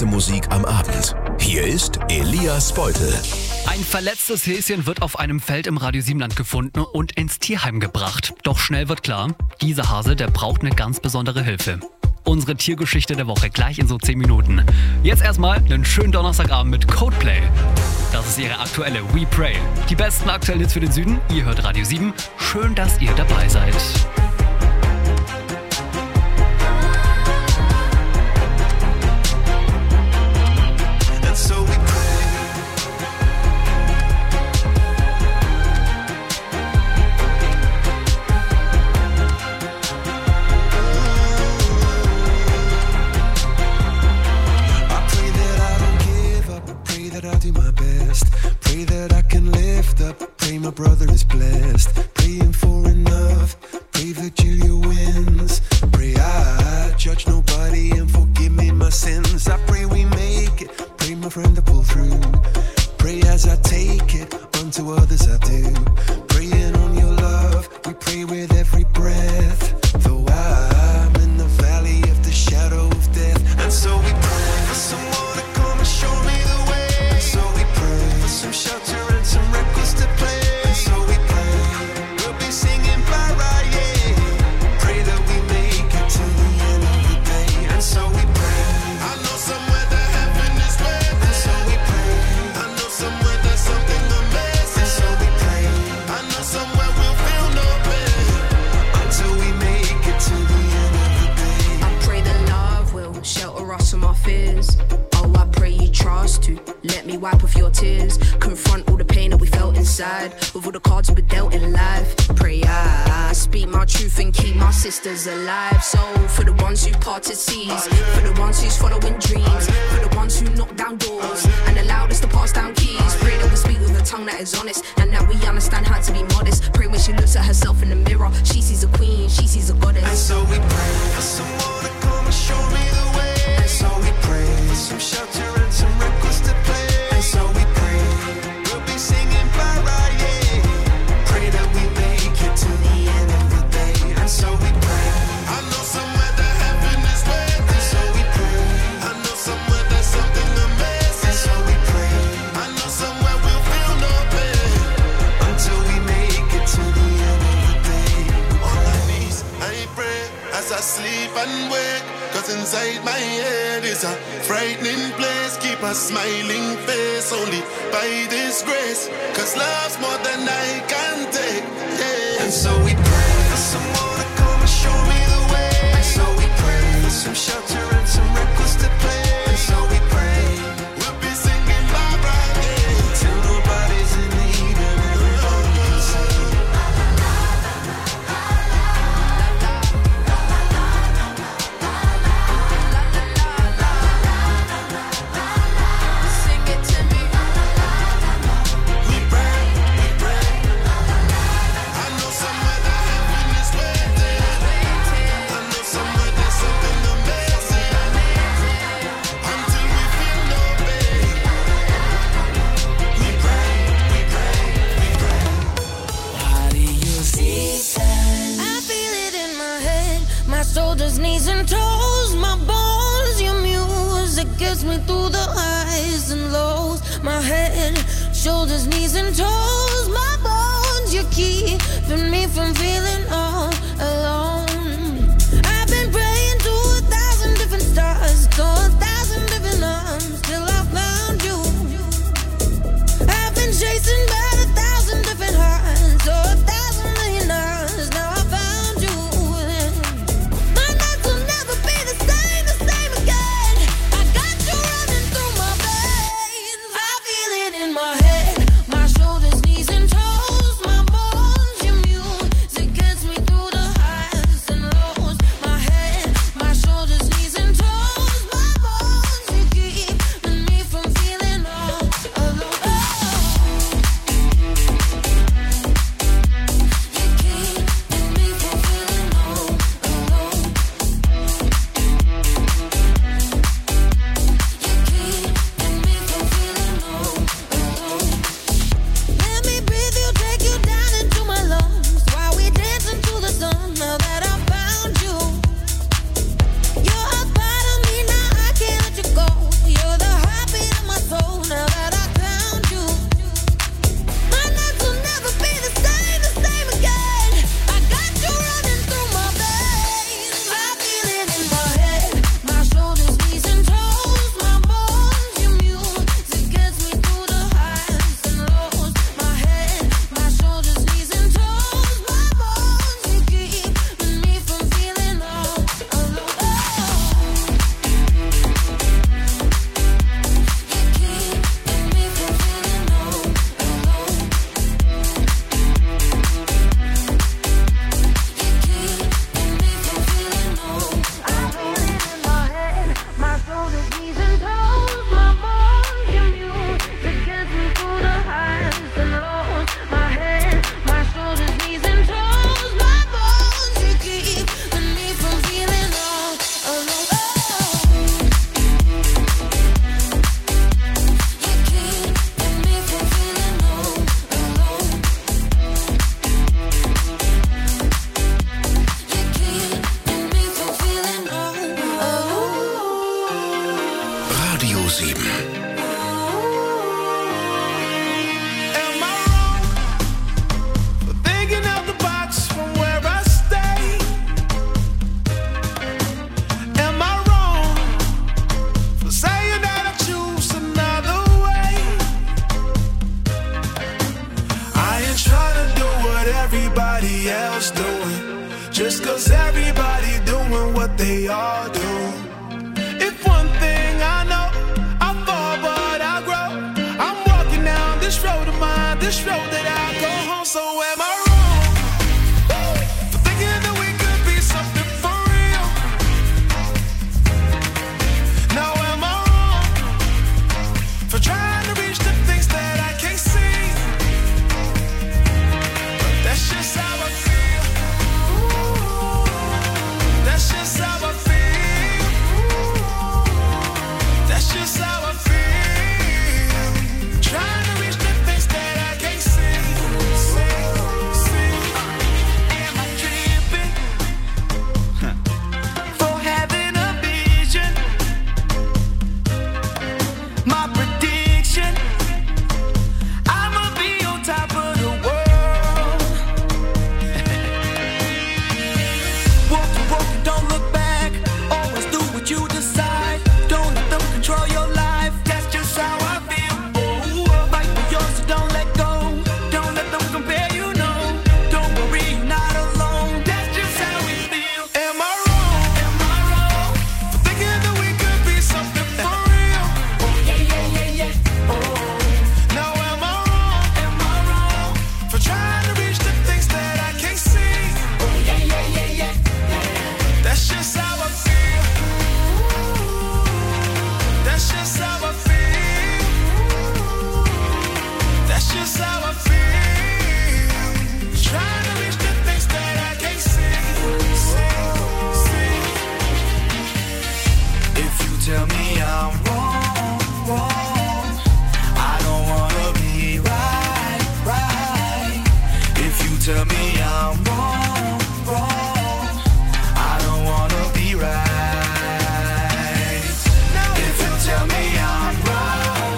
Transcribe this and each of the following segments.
beste Musik am Abend. Hier ist Elias Beutel. Ein verletztes Häschen wird auf einem Feld im Radio Siebenland gefunden und ins Tierheim gebracht. Doch schnell wird klar, dieser Hase, der braucht eine ganz besondere Hilfe. Unsere Tiergeschichte der Woche gleich in so 10 Minuten. Jetzt erstmal einen schönen Donnerstagabend mit Coldplay. Das ist ihre aktuelle We Pray. Die besten aktuellen Hits für den Süden. Ihr hört Radio 7. Schön, dass ihr dabei seid. My brother is blessed, praying for enough, pray Virgilia wins, pray I judge nobody and forgive me my sins, I pray we make it, pray my friend to pull through, pray as I take it, unto others I do, praying on your love, we pray with every breath, though I'm in the valley of the shadow of death, and so we pray for someone to come and show me the way, and so we pray for some shelter and some records to play. Let me wipe off your tears, confront all the pain that we felt inside, with all the cards we've been dealt in life. Pray I speak my truth and keep my sisters alive. So for the ones who parted seas, for the ones who's following dreams, for the ones who knock down doors and allowed us to pass down keys. Pray that we speak with a tongue that is honest and that we understand how to be modest. Pray when she looks at herself in the mirror, she sees a queen, she sees a goddess. And so we pray for someone to come and show me the way. And so we pray for some shelter and some records to play. And so we pray we'll be singing para, yeah. Pray that we make it to the end of the day. And so we pray I know somewhere that heaven is waiting. And so we pray I know somewhere there's something amazing. And so we pray I know somewhere we'll feel no pain until we make it to the end of the day. On my knees I pray as I sleep and wake, 'cause inside my head is a frightening place. Keep a smiling face only by this grace, 'cause love's more than I can take, yeah. And so we pray for someone to come and show me the way. And so we pray for some shelter and some records to play. And so we pray we'll be singing Barbara, yeah, till nobody's in need and everybody can sing. Shoulders, knees and toes, my bones, your music gets me through the highs and lows. My head, shoulders, knees and toes, my bones, you're keeping me from feeling all alone. I've been praying to 1,000 different stars, to 1,000 different arms, till I found you. I've been chasing by 1,000 different hearts, to 1,000 million hours, now I found you. My shoulders, knees and toes, my bones, your music gets me through else doing, just cause everybody doing what they all do. If one thing I know, I fall but I grow. I'm walking down this road of mine, this road that I go home. So am I wrong for thinking that we could be something for real? Now am I wrong for trying to reach the things that I can't see? But that's just how I feel. That's just how I feel. That's just how I feel. Trying to reach the things that I can't see. Am I tripping for having a vision? My prediction, I'ma be on top of the world. Walk, don't look back. Always do what you decide. Don't let them control your life. That's just how I feel. Fight for yours, so don't let go. Don't let them compare you, no. Don't worry, you're not alone. That's just how we feel. Am I wrong? Am I wrong for thinking that we could be something for real? Yeah. Now am I wrong? Am I wrong for trying to reach the things that I can't see? Yeah. That's just how I feel. That's just how I feel. That's just how I feel. Trying to reach the things that I can't see. If you tell me I'm wrong, I don't wanna be right. If you tell me I'm wrong, I don't wanna be right. If you tell me I'm wrong,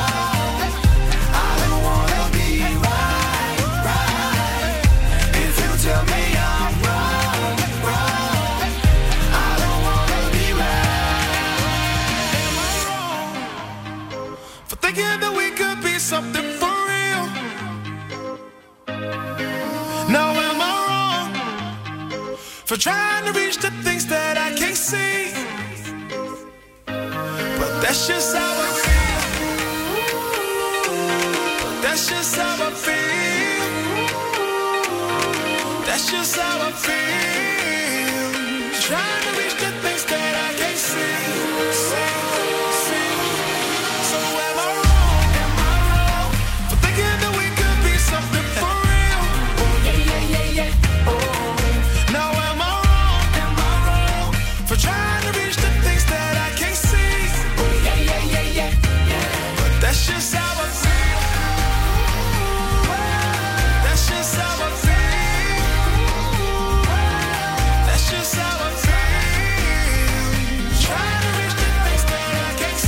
I don't wanna be right. If you tell me I'm wrong, I don't wanna be right. Am I wrong for thinking that we could be something for real? Now am I wrong for trying to reach the things that I can't see? But that's just how I feel. That's just how I feel. That's just how I feel. Trying to reach the things that I can't see. So am I wrong? Am I wrong for thinking that we could be something for real? Yeah. Now am I wrong for trying to reach the things that I can't see? Yeah. But that's just how I feel. That's just how I feel. That's just how I feel. Trying to reach the things that I can't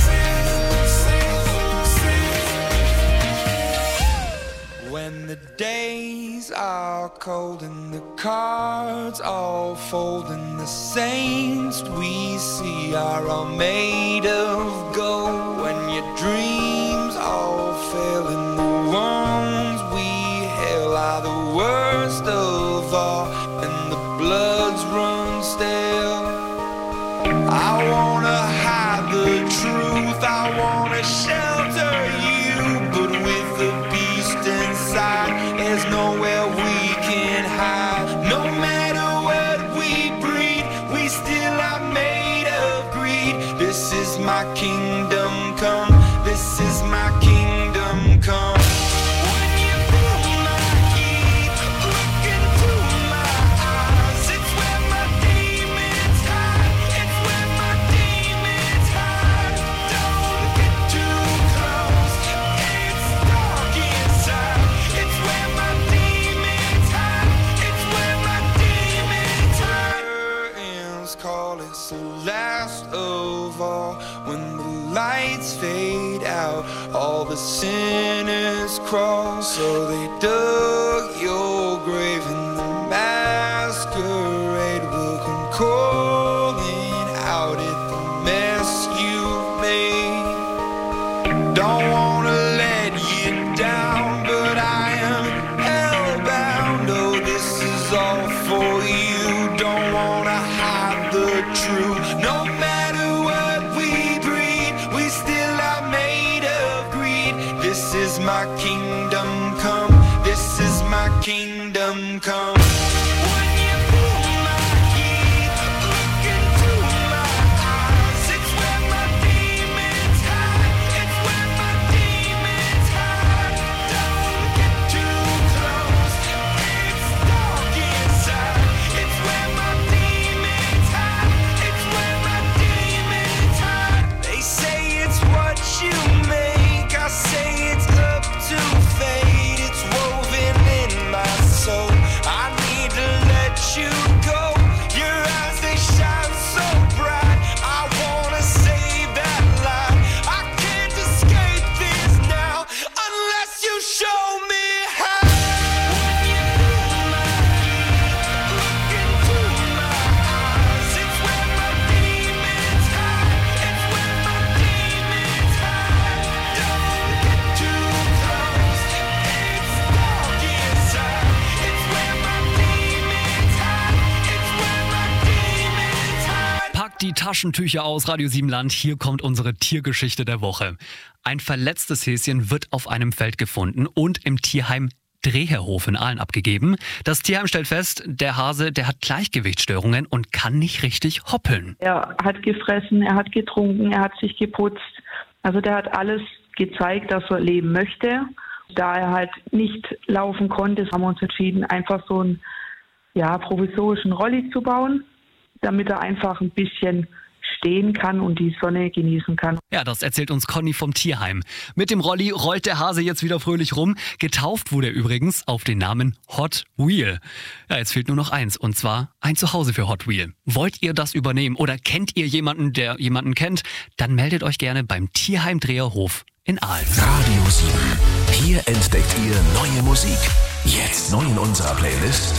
see. When the days are cold and the cards all fold and the saints we see are all made of gold. When your dreams all fail and the ones we hail are the worst of all and the bloods run stale. I wanna hide the truth, I wanna shelter you, but with the beast inside, there's nowhere we can hide. No matter what we breed, we still are made of greed. This is my kingdom come, this is my kingdom come. When you feel my heat, look into my eyes. It's where my demons hide. It's where my demons hide. Don't get too close. It's dark inside. It's where my demons hide. It's where my demons hide. Curtains call, it's the last of all. When the lights fade out, all the sinners crawl. So they dug your grave and the masquerade will come calling out at the mess you made. Don't wanna let you down, but I am hellbound. Oh, this is all come. When you pull my heat, look into my eyes. It's where my demons hide. It's where my demons hide. Don't get too close. It's dark inside. It's where my demons hide. It's where my demons hide. They say it's what you make. I say it's up to fate. It's woven in my soul. I need to let you go. Your eyes, they shine so bright. I wanna save that light. I can't escape this now unless you show me how. When you pull my heat, look into my eyes. It's where my demons hide. It's where my demons hide. Don't get too close. It's dark inside. It's where my demons hide. It's where my demons hide. Packt die Taschentücher aus, Radio Siebenland. Hier kommt unsere Tiergeschichte der Woche. Ein verletztes Häschen wird auf einem Feld gefunden und im Tierheim Dreherhof in Aalen abgegeben. Das Tierheim stellt fest, der Hase, der hat Gleichgewichtsstörungen und kann nicht richtig hoppeln. Er hat gefressen, er hat getrunken, er hat sich geputzt. Also der hat alles gezeigt, dass er leben möchte. Da er halt nicht laufen konnte, haben wir uns entschieden, einfach so einen provisorischen Rolli zu bauen, damit er einfach ein bisschen stehen kann und die Sonne genießen kann. Ja, das erzählt uns Conny vom Tierheim. Mit dem Rolli rollt der Hase jetzt wieder fröhlich rum. Getauft wurde er übrigens auf den Namen Hot Wheel. Ja, jetzt fehlt nur noch eins, und zwar ein Zuhause für Hot Wheel. Wollt ihr das übernehmen oder kennt ihr jemanden, der jemanden kennt? Dann meldet euch gerne beim Tierheim Dreherhof in Aalen. Radio 7. Hier entdeckt ihr neue Musik. Jetzt neu in unserer Playlist.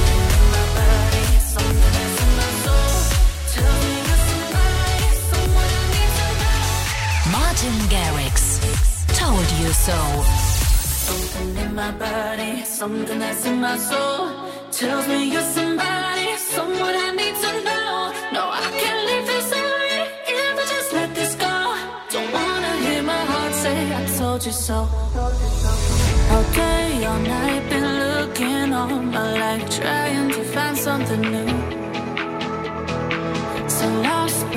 Martin Garrix, Told You So. Something in my body, something that's in my soul tells me you're somebody, someone I need to know. No, I can't leave this away if I just let this go. Don't wanna hear my heart say I told you so. All day, all night, been looking all my life, trying to find something new.